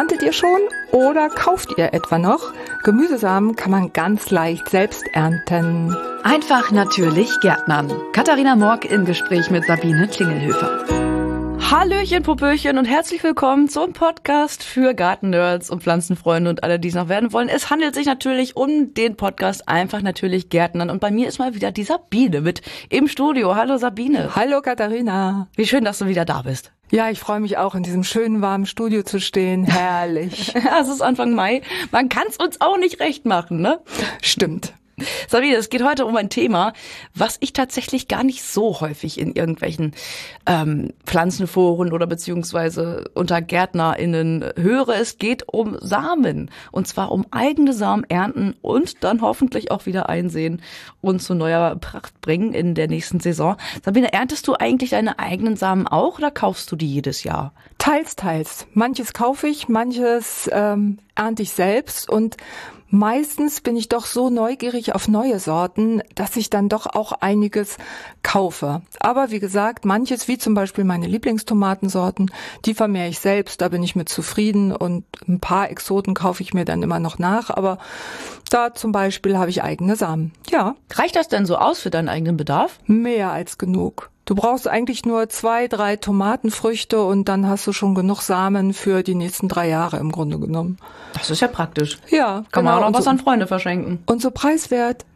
Erntet ihr schon oder kauft ihr etwa noch? Gemüsesamen kann man ganz leicht selbst ernten. Einfach natürlich Gärtnern. Katharina Morg im Gespräch mit Sabine Klingelhöfer. Hallöchen, Popöchen und herzlich willkommen zum Podcast für Gartennerds und Pflanzenfreunde und alle, die es noch werden wollen. Es handelt sich natürlich um den Podcast Einfach natürlich Gärtnern und bei mir ist mal wieder die Sabine mit im Studio. Hallo Sabine. Hallo Katharina. Wie schön, dass du wieder da bist. Ja, ich freue mich auch, in diesem schönen, warmen Studio zu stehen. Herrlich. Es ist Anfang Mai. Man kann es uns auch nicht recht machen, ne? Stimmt. Sabine, es geht heute um ein Thema, was ich tatsächlich gar nicht so häufig in irgendwelchen Pflanzenforen oder beziehungsweise unter GärtnerInnen höre. Es geht um Samen. Und zwar um eigene Samen ernten und dann hoffentlich auch wieder einsehen und zu neuer Pracht bringen in der nächsten Saison. Sabine, erntest du eigentlich deine eigenen Samen auch oder kaufst du die jedes Jahr? Teils, teils. Manches kaufe ich, manches ernte ich selbst und meistens bin ich doch so neugierig auf neue Sorten, dass ich dann doch auch einiges kaufe. Aber wie gesagt, manches, wie zum Beispiel meine Lieblingstomatensorten, die vermehre ich selbst, da bin ich mit zufrieden und ein paar Exoten kaufe ich mir dann immer noch nach. Aber da zum Beispiel habe ich eigene Samen. Ja. Reicht das denn so aus für deinen eigenen Bedarf? Mehr als genug. Du brauchst eigentlich nur 2, 3 Tomatenfrüchte und dann hast du schon genug Samen für die nächsten 3 Jahre im Grunde genommen. Das ist ja praktisch. Ja, kann man auch noch was an Freunde verschenken. Und so preiswert.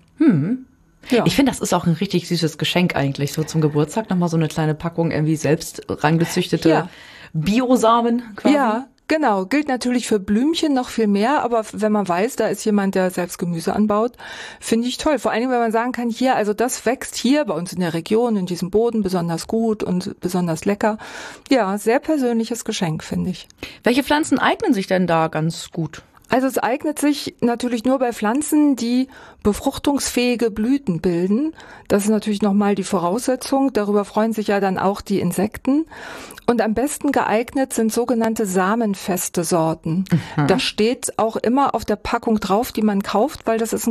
Ja. Ich finde, das ist auch ein richtig süßes Geschenk eigentlich. So zum Geburtstag nochmal so eine kleine Packung irgendwie selbst rangezüchtete Biosamen quasi. Ja. Genau, gilt natürlich für Blümchen noch viel mehr, aber wenn man weiß, da ist jemand, der selbst Gemüse anbaut, finde ich toll. Vor allen Dingen, wenn man sagen kann, hier, also das wächst hier bei uns in der Region, in diesem Boden besonders gut und besonders lecker. Ja, sehr persönliches Geschenk, finde ich. Welche Pflanzen eignen sich denn da ganz gut? Also es eignet sich natürlich nur bei Pflanzen, die befruchtungsfähige Blüten bilden. Das ist natürlich nochmal die Voraussetzung. Darüber freuen sich ja dann auch die Insekten. Und am besten geeignet sind sogenannte samenfeste Sorten. Das steht auch immer auf der Packung drauf, die man kauft, weil das ist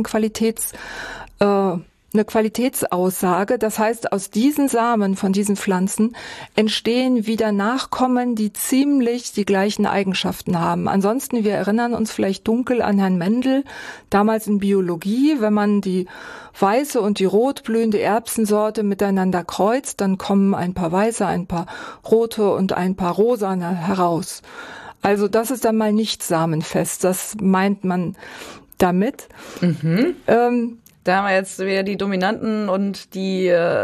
eine Qualitätsaussage. Das heißt, aus diesen Samen von diesen Pflanzen entstehen wieder Nachkommen, die ziemlich die gleichen Eigenschaften haben. Ansonsten, wir erinnern uns vielleicht dunkel an Herrn Mendel, damals in Biologie, wenn man die weiße und die rotblühende Erbsensorte miteinander kreuzt, dann kommen ein paar weiße, ein paar rote und ein paar rosane heraus. Also das ist dann mal nicht samenfest, das meint man damit. Da haben wir jetzt wieder die Dominanten und die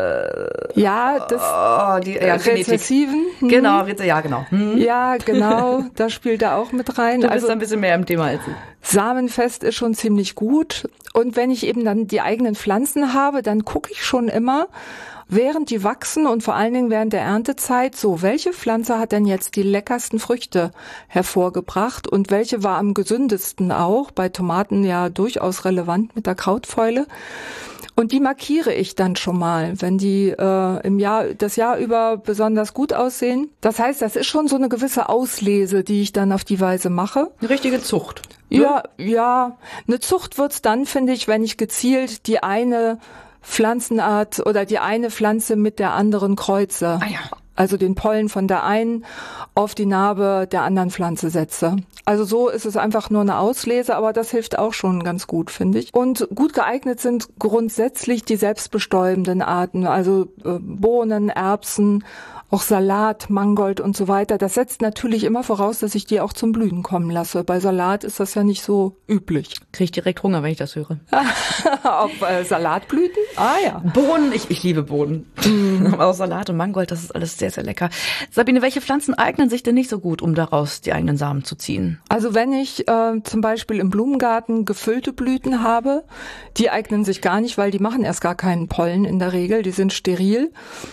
Rezessiven. Genau, genau. Ja, genau, das spielt da auch mit rein. Du bist ein bisschen mehr im Thema als ich. Samenfest ist schon ziemlich gut. Und wenn ich eben dann die eigenen Pflanzen habe, dann gucke ich schon immer, während die wachsen und vor allen Dingen während der Erntezeit, so, welche Pflanze hat denn jetzt die leckersten Früchte hervorgebracht und welche war am gesündesten auch, bei Tomaten ja durchaus relevant mit der Krautfäule. Und die markiere ich dann schon mal, wenn die das Jahr über besonders gut aussehen. Das heißt, das ist schon so eine gewisse Auslese, die ich dann auf die Weise mache. Eine richtige Zucht. Ja, eine Zucht wird's dann, finde ich, wenn ich gezielt die eine Pflanzenart oder die eine Pflanze mit der anderen kreuze. Ah ja. Also den Pollen von der einen auf die Narbe der anderen Pflanze setze. Also so ist es einfach nur eine Auslese, aber das hilft auch schon ganz gut, finde ich. Und gut geeignet sind grundsätzlich die selbstbestäubenden Arten, also Bohnen, Erbsen, auch Salat, Mangold und so weiter. Das setzt natürlich immer voraus, dass ich die auch zum Blühen kommen lasse. Bei Salat ist das ja nicht so üblich. Krieg ich direkt Hunger, wenn ich das höre. Auf Salatblüten? Ah ja. Bohnen, ich liebe Bohnen. Aber auch Salat und Mangold, das ist alles sehr, sehr lecker. Sabine, welche Pflanzen eignen sich denn nicht so gut, um daraus die eigenen Samen zu ziehen? Also wenn ich zum Beispiel im Blumengarten gefüllte Blüten habe, die eignen sich gar nicht, weil die machen erst gar keinen Pollen in der Regel. Die sind steril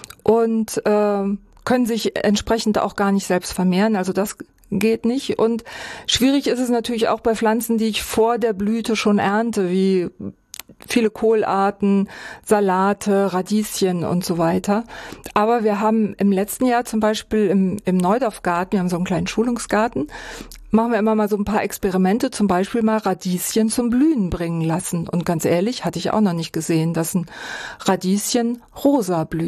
und können sich entsprechend auch gar nicht selbst vermehren. Also das geht nicht. Und schwierig ist es natürlich auch bei Pflanzen, die ich vor der Blüte schon ernte, wie viele Kohlarten, Salate, Radieschen und so weiter. Aber wir haben im letzten Jahr zum Beispiel im Neudorfgarten, wir haben so einen kleinen Schulungsgarten, machen wir immer mal so ein paar Experimente, zum Beispiel mal Radieschen zum Blühen bringen lassen. Und ganz ehrlich, hatte ich auch noch nicht gesehen, dass ein Radieschen rosa blüht.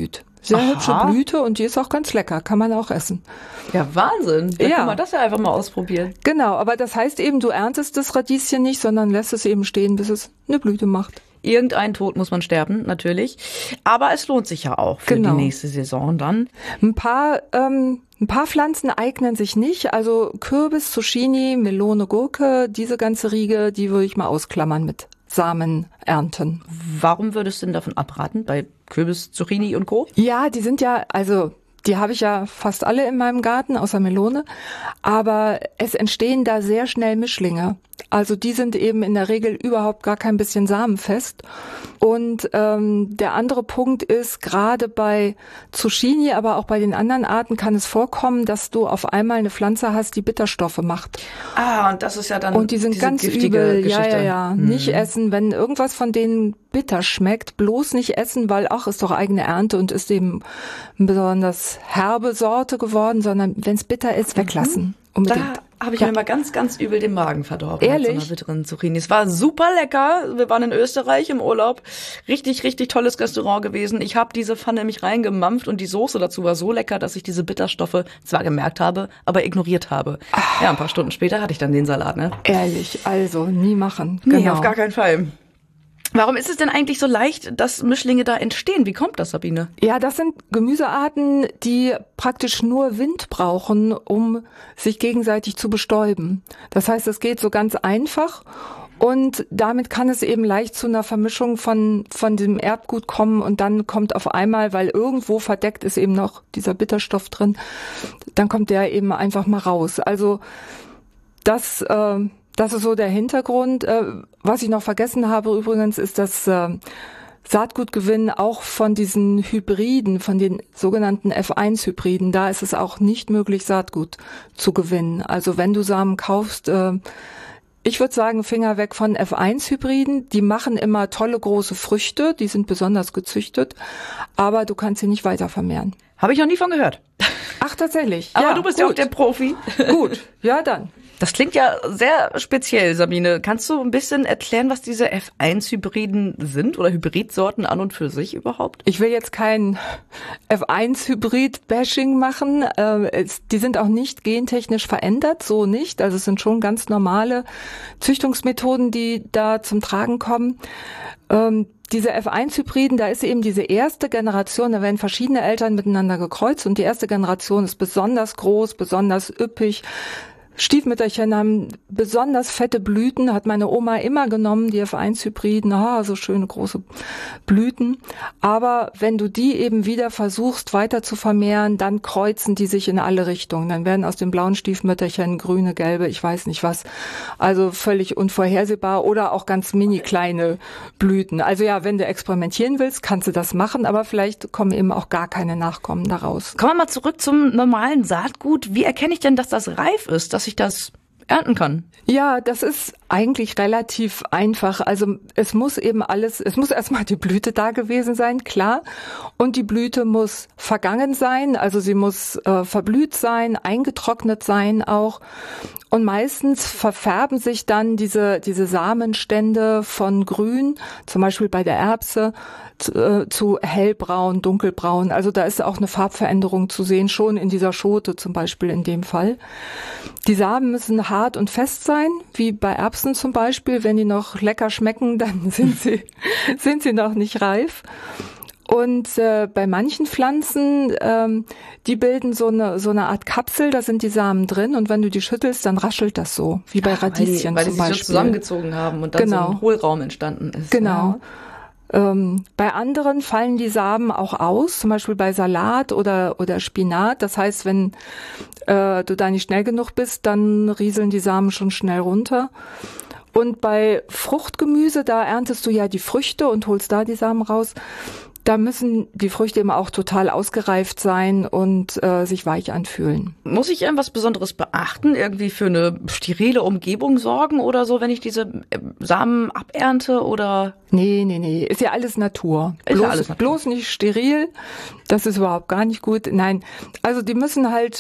Sehr hübsche Blüte und die ist auch ganz lecker, kann man auch essen. Ja, Wahnsinn. Dann kann man das ja einfach mal ausprobieren. Genau, aber das heißt eben, du erntest das Radieschen nicht, sondern lässt es eben stehen, bis es eine Blüte macht. Irgendein Tod muss man sterben, natürlich. Aber es lohnt sich ja auch für die nächste Saison dann. Ein paar Pflanzen eignen sich nicht. Also Kürbis, Zucchini, Melone, Gurke, diese ganze Riege, die würde ich mal ausklammern mit Samen ernten. Warum würdest du denn davon abraten, bei Kürbis, Zucchini und Co.? Ja, die sind ja, also die habe ich ja fast alle in meinem Garten, außer Melone. Aber es entstehen da sehr schnell Mischlinge. Also die sind eben in der Regel überhaupt gar kein bisschen samenfest. Und der andere Punkt ist, gerade bei Zucchini, aber auch bei den anderen Arten kann es vorkommen, dass du auf einmal eine Pflanze hast, die Bitterstoffe macht. Und das ist ja dann und die sind ganz übel. Geschichte. Ja. Nicht essen, wenn irgendwas von denen bitter schmeckt, bloß nicht essen, weil ist doch eigene Ernte und ist eben eine besonders herbe Sorte geworden, sondern wenn es bitter ist, weglassen. Unbedingt. Da habe ich mir mal ganz, ganz übel den Magen verdorben. Ehrlich? Mit so einer bitteren Zucchini. Es war super lecker. Wir waren in Österreich im Urlaub. Richtig, richtig tolles Restaurant gewesen. Ich habe diese Pfanne nämlich reingemampft und die Soße dazu war so lecker, dass ich diese Bitterstoffe zwar gemerkt habe, aber ignoriert habe. Ja, ein paar Stunden später hatte ich dann den Salat, ne? Ehrlich, also nie machen. Nee, auf gar keinen Fall. Warum ist es denn eigentlich so leicht, dass Mischlinge da entstehen? Wie kommt das, Sabine? Ja, das sind Gemüsearten, die praktisch nur Wind brauchen, um sich gegenseitig zu bestäuben. Das heißt, es geht so ganz einfach und damit kann es eben leicht zu einer Vermischung von dem Erbgut kommen und dann kommt auf einmal, weil irgendwo verdeckt ist eben noch dieser Bitterstoff drin, dann kommt der eben einfach mal raus. Also das ist so der Hintergrund. Was ich noch vergessen habe übrigens, ist das Saatgutgewinn auch von diesen Hybriden, von den sogenannten F1-Hybriden. Da ist es auch nicht möglich, Saatgut zu gewinnen. Also wenn du Samen kaufst, ich würde sagen, Finger weg von F1-Hybriden. Die machen immer tolle große Früchte, die sind besonders gezüchtet, aber du kannst sie nicht weiter vermehren. Habe ich noch nie von gehört. Ach, tatsächlich. Aber ja, du bist ja auch der Profi. Gut, ja dann. Das klingt ja sehr speziell, Sabine. Kannst du ein bisschen erklären, was diese F1-Hybriden sind oder Hybridsorten an und für sich überhaupt? Ich will jetzt kein F1-Hybrid-Bashing machen. Die sind auch nicht gentechnisch verändert, so nicht. Also es sind schon ganz normale Züchtungsmethoden, die da zum Tragen kommen. Diese F1-Hybriden, da ist eben diese erste Generation, da werden verschiedene Eltern miteinander gekreuzt und die erste Generation ist besonders groß, besonders üppig. Stiefmütterchen haben besonders fette Blüten, hat meine Oma immer genommen, die F1-Hybriden, so schöne große Blüten. Aber wenn du die eben wieder versuchst weiter zu vermehren, dann kreuzen die sich in alle Richtungen. Dann werden aus den blauen Stiefmütterchen grüne, gelbe, ich weiß nicht was. Also völlig unvorhersehbar oder auch ganz mini kleine Blüten. Also ja, wenn du experimentieren willst, kannst du das machen, aber vielleicht kommen eben auch gar keine Nachkommen daraus. Kommen wir mal zurück zum normalen Saatgut. Wie erkenne ich denn, dass das reif ist, dass ich das ernten kann? Ja, das ist eigentlich relativ einfach. Also es muss erstmal die Blüte da gewesen sein, klar. Und die Blüte muss vergangen sein, also sie muss verblüht sein, eingetrocknet sein auch. Und meistens verfärben sich dann diese Samenstände von grün, zum Beispiel bei der Erbse, zu hellbraun, dunkelbraun. Also da ist auch eine Farbveränderung zu sehen, schon in dieser Schote zum Beispiel in dem Fall. Die Samen müssen hart und fest sein, wie bei Erbsen zum Beispiel. Wenn die noch lecker schmecken, dann sind sie noch nicht reif. Und bei manchen Pflanzen, die bilden so eine Art Kapsel, da sind die Samen drin und wenn du die schüttelst, dann raschelt das so, wie bei Radieschen weil zum Beispiel. Weil die sich so zusammengezogen haben und dann so ein Hohlraum entstanden ist. Genau. Ja. Bei anderen fallen die Samen auch aus, zum Beispiel bei Salat oder Spinat. Das heißt, wenn du da nicht schnell genug bist, dann rieseln die Samen schon schnell runter. Und bei Fruchtgemüse, da erntest du ja die Früchte und holst da die Samen raus. Da müssen die Früchte eben auch total ausgereift sein und sich weich anfühlen. Muss ich irgendwas Besonderes beachten? Irgendwie für eine sterile Umgebung sorgen oder so, wenn ich diese Samen abernte oder? Nee. Ist ja alles Natur. Bloß nicht steril. Das ist überhaupt gar nicht gut. Nein. Also die müssen halt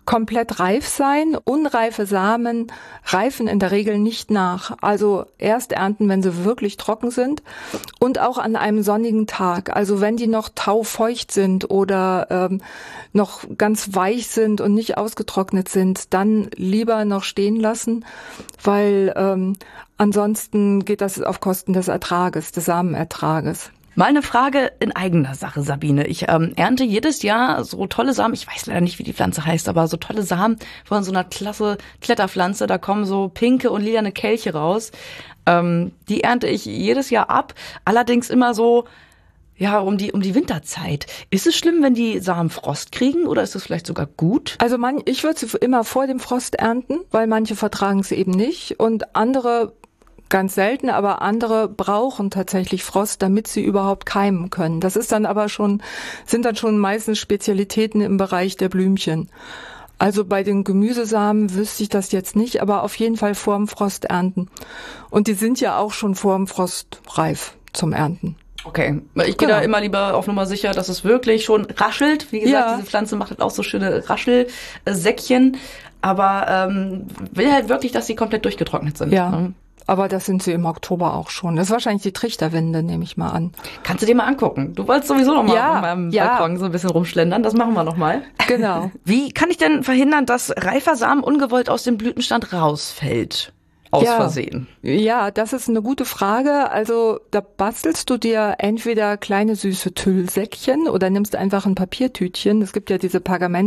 komplett reif sein. Unreife Samen reifen in der Regel nicht nach. Also erst ernten, wenn sie wirklich trocken sind und auch an einem sonnigen Tag. Also wenn die noch taufeucht sind oder noch ganz weich sind und nicht ausgetrocknet sind, dann lieber noch stehen lassen, weil ansonsten geht das auf Kosten des Ertrages, des Samenertrages. Mal eine Frage in eigener Sache, Sabine. Ich ernte jedes Jahr so tolle Samen. Ich weiß leider nicht, wie die Pflanze heißt, aber so tolle Samen von so einer klasse Kletterpflanze. Da kommen so pinke und lilane Kelche raus. Die ernte ich jedes Jahr ab. Allerdings immer so, ja, um die Winterzeit. Ist es schlimm, wenn die Samen Frost kriegen oder ist es vielleicht sogar gut? Also ich würde sie immer vor dem Frost ernten, weil manche vertragen es eben nicht und andere ganz selten, aber andere brauchen tatsächlich Frost, damit sie überhaupt keimen können. Das ist dann aber sind dann schon meistens Spezialitäten im Bereich der Blümchen. Also bei den Gemüsesamen wüsste ich das jetzt nicht, aber auf jeden Fall vor dem Frost ernten. Und die sind ja auch schon vor dem Frost reif zum Ernten. Okay, ich gehe da immer lieber auf Nummer sicher, dass es wirklich schon raschelt. Wie gesagt, diese Pflanze macht halt auch so schöne Raschelsäckchen, aber will halt wirklich, dass sie komplett durchgetrocknet sind. Ja. Ne? Aber das sind sie im Oktober auch schon. Das ist wahrscheinlich die Trichterwinde, nehme ich mal an. Kannst du dir mal angucken. Du wolltest sowieso noch mal auf meinem Balkon so ein bisschen rumschlendern. Das machen wir noch mal. Genau. Wie kann ich denn verhindern, dass reifer Samen ungewollt aus dem Blütenstand rausfällt? Aus Versehen. Ja, das ist eine gute Frage. Also da bastelst du dir entweder kleine süße Tüllsäckchen oder nimmst einfach ein Papiertütchen. Es gibt ja diese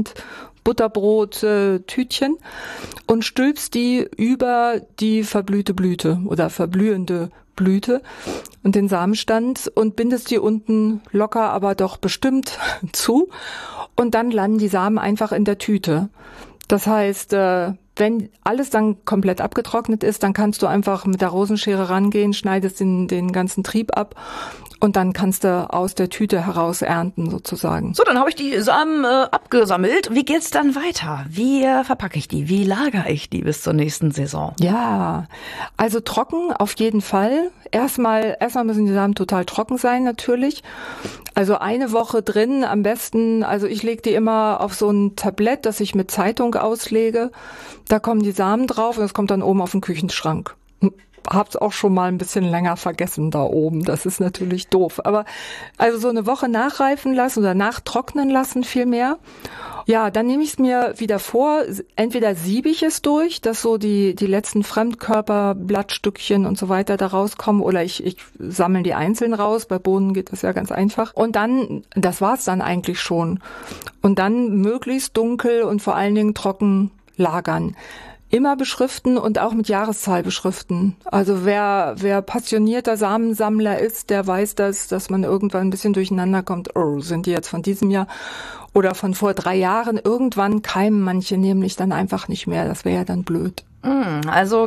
Pergament-Butterbrot-Tütchen und stülpst die über die verblühte Blüte oder verblühende Blüte und den Samenstand und bindest die unten locker, aber doch bestimmt zu. Und dann landen die Samen einfach in der Tüte. Das heißt, wenn alles dann komplett abgetrocknet ist, dann kannst du einfach mit der Rosenschere rangehen, schneidest den ganzen Trieb ab und dann kannst du aus der Tüte heraus ernten sozusagen. So, dann habe ich die Samen abgesammelt. Wie geht's dann weiter? Wie verpacke ich die? Wie lagere ich die bis zur nächsten Saison? Ja, also trocken auf jeden Fall. Erstmal müssen die Samen total trocken sein natürlich. Also eine Woche drin am besten, also ich lege die immer auf so ein Tablett, das ich mit Zeitung auslege. Da kommen die Samen drauf und das kommt dann oben auf den Küchenschrank. Hab's auch schon mal ein bisschen länger vergessen da oben. Das ist natürlich doof. Aber also so eine Woche nachreifen lassen oder nachtrocknen lassen vielmehr. Ja, dann nehme ich es mir wieder vor. Entweder siebe ich es durch, dass so die letzten Fremdkörper, Blattstückchen und so weiter da rauskommen, oder ich sammle die einzeln raus. Bei Bohnen geht das ja ganz einfach. Und dann, das war's dann eigentlich schon. Und dann möglichst dunkel und vor allen Dingen trocken lagern. Immer beschriften und auch mit Jahreszahl beschriften. Also wer passionierter Samensammler ist, der weiß das, dass man irgendwann ein bisschen durcheinander kommt. Oh, sind die jetzt von diesem Jahr oder von vor 3 Jahren? Irgendwann keimen manche nämlich dann einfach nicht mehr. Das wäre ja dann blöd. Also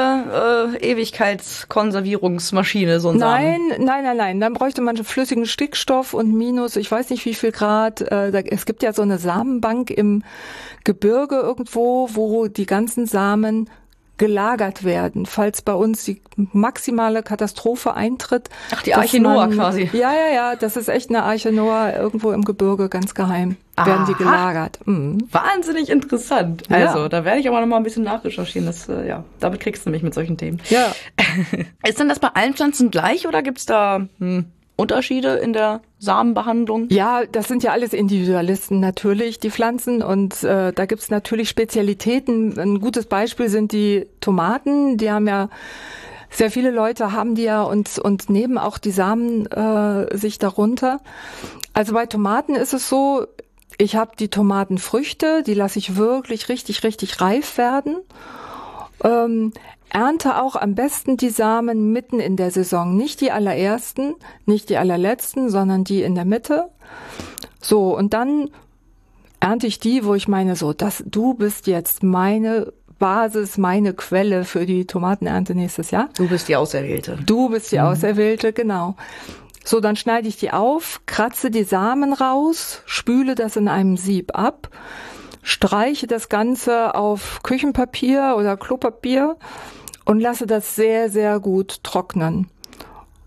keine Ewigkeitskonservierungsmaschine, so ein Samen. Nein. Dann bräuchte man flüssigen Stickstoff und minus, ich weiß nicht wie viel Grad. Es gibt ja so eine Samenbank im Gebirge irgendwo, wo die ganzen Samen gelagert werden, falls bei uns die maximale Katastrophe eintritt. Ach, die Arche Noah quasi. Ja, das ist echt eine Arche Noah irgendwo im Gebirge, ganz geheim. Werden die gelagert. Wahnsinnig interessant. Also, da werde ich aber noch mal ein bisschen nachrecherchieren. Damit kriegst du mich mit solchen Themen. Ja. Ist denn das bei allen Pflanzen gleich oder gibt's da Unterschiede in der Samenbehandlung? Ja, das sind ja alles Individualisten natürlich, die Pflanzen. Und da gibt's natürlich Spezialitäten. Ein gutes Beispiel sind die Tomaten. Die haben ja, sehr viele Leute haben die ja und nehmen auch die Samen sich darunter. Also bei Tomaten ist es so, ich habe die Tomatenfrüchte, die lasse ich wirklich richtig, richtig reif werden. Ernte auch am besten die Samen mitten in der Saison. Nicht die allerersten, nicht die allerletzten, sondern die in der Mitte. So, und dann ernte ich die, wo ich meine, du bist jetzt meine Basis, meine Quelle für die Tomatenernte nächstes Jahr. Du bist die Auserwählte. Du bist die Auserwählte, genau. So, dann schneide ich die auf, kratze die Samen raus, spüle das in einem Sieb ab, streiche das Ganze auf Küchenpapier oder Klopapier und lasse das sehr, sehr gut trocknen.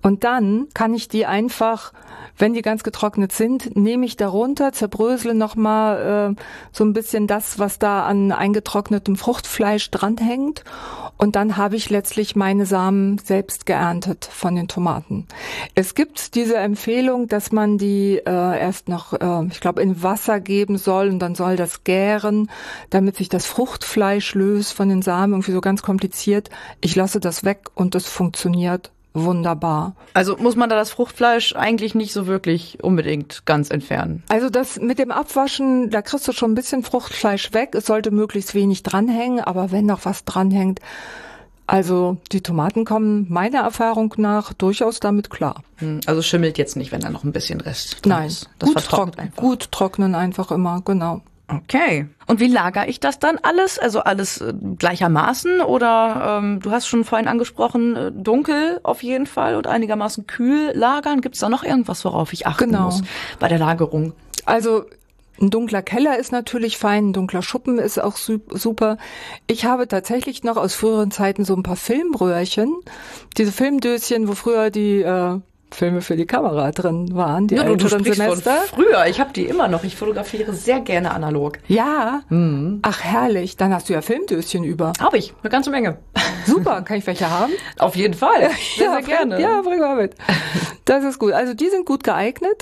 Und dann kann ich die einfach, wenn die ganz getrocknet sind, nehme ich darunter, zerbrösele nochmal so ein bisschen das, was da an eingetrocknetem Fruchtfleisch dranhängt. Und dann habe ich letztlich meine Samen selbst geerntet von den Tomaten. Es gibt diese Empfehlung, dass man die erst noch, ich glaube, in Wasser geben soll und dann soll das gären, damit sich das Fruchtfleisch löst von den Samen. Irgendwie so ganz kompliziert. Ich lasse das weg und es funktioniert wunderbar. Also muss man da das Fruchtfleisch eigentlich nicht so wirklich unbedingt ganz entfernen? Also das mit dem Abwaschen, da kriegst du schon ein bisschen Fruchtfleisch weg. Es sollte möglichst wenig dranhängen, aber wenn noch was dranhängt, also die Tomaten kommen meiner Erfahrung nach durchaus damit klar. Also schimmelt jetzt nicht, wenn da noch ein bisschen Rest drin Nein, ist. Das vertrocknet einfach. Gut trocknen einfach immer, genau. Okay. Und wie lagere ich das dann alles? Also alles gleichermaßen oder du hast schon vorhin angesprochen, dunkel auf jeden Fall und einigermaßen kühl lagern. Gibt es da noch irgendwas, worauf ich achten muss bei der Lagerung? Also ein dunkler Keller ist natürlich fein, ein dunkler Schuppen ist auch super. Ich habe tatsächlich noch aus früheren Zeiten so ein paar Filmröhrchen, diese Filmdöschen, wo früher die Filme für die Kamera drin waren, die älteren Semester. Von früher, ich habe die immer noch. Ich fotografiere sehr gerne analog. Ja, ach herrlich, dann hast du ja Filmdöschen über. Habe ich, eine ganze Menge. Super, kann ich welche haben? Auf jeden Fall, sehr gerne. Ja, bring mal mit. Das ist gut, also die sind gut geeignet.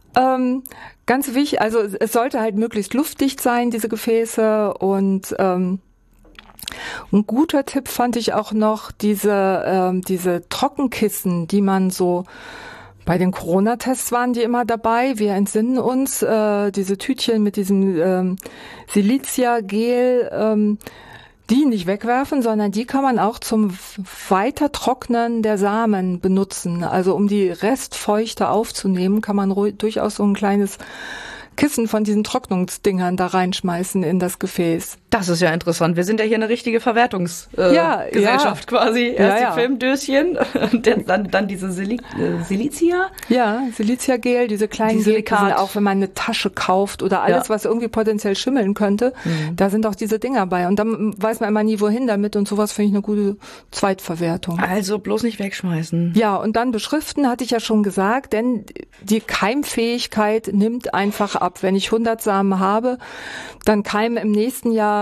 Ganz wichtig, also es sollte halt möglichst luftdicht sein, diese Gefäße und ein guter Tipp fand ich auch noch diese Trockenkissen, die man so bei den Corona-Tests waren die immer dabei. Wir entsinnen uns, diese Tütchen mit diesem Silicia-Gel, die nicht wegwerfen, sondern die kann man auch zum Weitertrocknen der Samen benutzen. Also um die Restfeuchte aufzunehmen, kann man durchaus so ein kleines Kissen von diesen Trocknungsdingern da reinschmeißen in das Gefäß. Das ist ja interessant. Wir sind ja hier eine richtige Verwertungsgesellschaft quasi. Erst die Filmdöschen, dann diese Silicia. Ja, Silicia-Gel, diese kleinen Silikate, auch wenn man eine Tasche kauft oder alles, was irgendwie potenziell schimmeln könnte, da sind auch diese Dinger bei. Und dann weiß man immer nie, wohin damit und sowas finde ich eine gute Zweitverwertung. Also bloß nicht wegschmeißen. Ja, und dann beschriften, hatte ich ja schon gesagt, denn die Keimfähigkeit nimmt einfach ab. Wenn ich 100 Samen habe, dann keimen im nächsten Jahr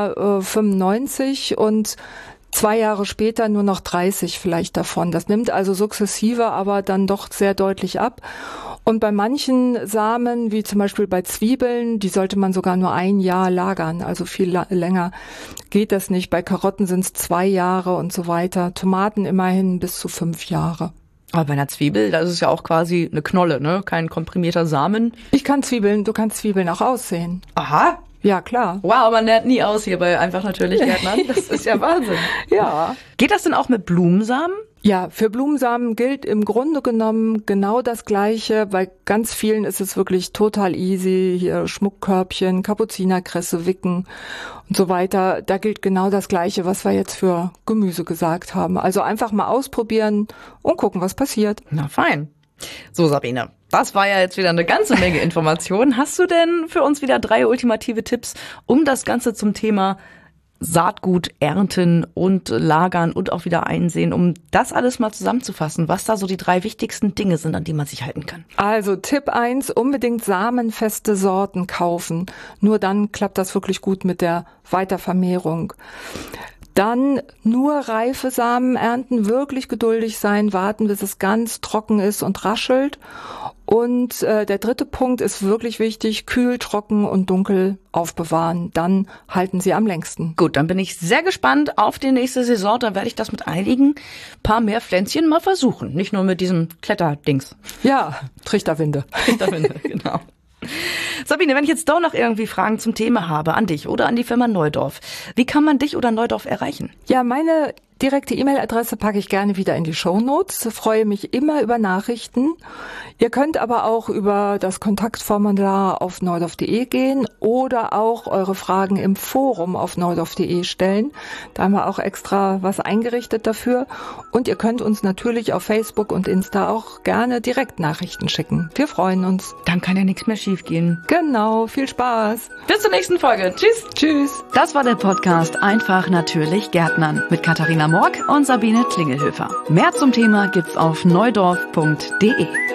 95 und 2 Jahre später nur noch 30 vielleicht davon. Das nimmt also sukzessive, aber dann doch sehr deutlich ab. Und bei manchen Samen, wie zum Beispiel bei Zwiebeln, die sollte man sogar nur 1 Jahr lagern, also viel länger geht das nicht. Bei Karotten sind es 2 Jahre und so weiter. Tomaten immerhin bis zu 5 Jahre. Aber bei einer Zwiebel, das ist ja auch quasi eine Knolle, ne? Kein komprimierter Samen. Du kannst Zwiebeln auch aussehen. Aha. Ja, klar. Wow, man lernt nie aus hier bei Einfach natürlich Gärtnern. Das ist ja Wahnsinn. Ja. Geht das denn auch mit Blumensamen? Ja, für Blumensamen gilt im Grunde genommen genau das Gleiche. Bei ganz vielen ist es wirklich total easy. Hier Schmuckkörbchen, Kapuzinerkresse, Wicken und so weiter. Da gilt genau das Gleiche, was wir jetzt für Gemüse gesagt haben. Also einfach mal ausprobieren und gucken, was passiert. Na fein. So, Sabine, das war ja jetzt wieder eine ganze Menge Informationen. Hast du denn für uns wieder 3 ultimative Tipps, um das Ganze zum Thema Saatgut ernten und lagern und auch wieder einsehen, um das alles mal zusammenzufassen, was da so die 3 wichtigsten Dinge sind, an die man sich halten kann? Also Tipp 1, unbedingt samenfeste Sorten kaufen. Nur dann klappt das wirklich gut mit der Weitervermehrung. Dann nur reife Samen ernten, wirklich geduldig sein, warten, bis es ganz trocken ist und raschelt. Und der 3. Punkt ist wirklich wichtig, kühl, trocken und dunkel aufbewahren. Dann halten sie am längsten. Gut, dann bin ich sehr gespannt auf die nächste Saison. Dann werde ich das mit einigen paar mehr Pflänzchen mal versuchen. Nicht nur mit diesem Kletterdings. Ja, Trichterwinde. Trichterwinde, genau. Sabine, wenn ich jetzt doch noch irgendwie Fragen zum Thema habe, an dich oder an die Firma Neudorf, wie kann man dich oder Neudorf erreichen? Ja, meine direkte E-Mail-Adresse packe ich gerne wieder in die Shownotes. Freue mich immer über Nachrichten. Ihr könnt aber auch über das Kontaktformular auf neudorf.de gehen oder auch eure Fragen im Forum auf neudorf.de stellen. Da haben wir auch extra was eingerichtet dafür. Und ihr könnt uns natürlich auf Facebook und Insta auch gerne direkt Nachrichten schicken. Wir freuen uns. Dann kann ja nichts mehr schiefgehen. Genau, viel Spaß. Bis zur nächsten Folge. Tschüss. Tschüss. Das war der Podcast Einfach natürlich Gärtnern mit Katharina Morg und Sabine Klingelhöfer. Mehr zum Thema gibt's auf neudorf.de.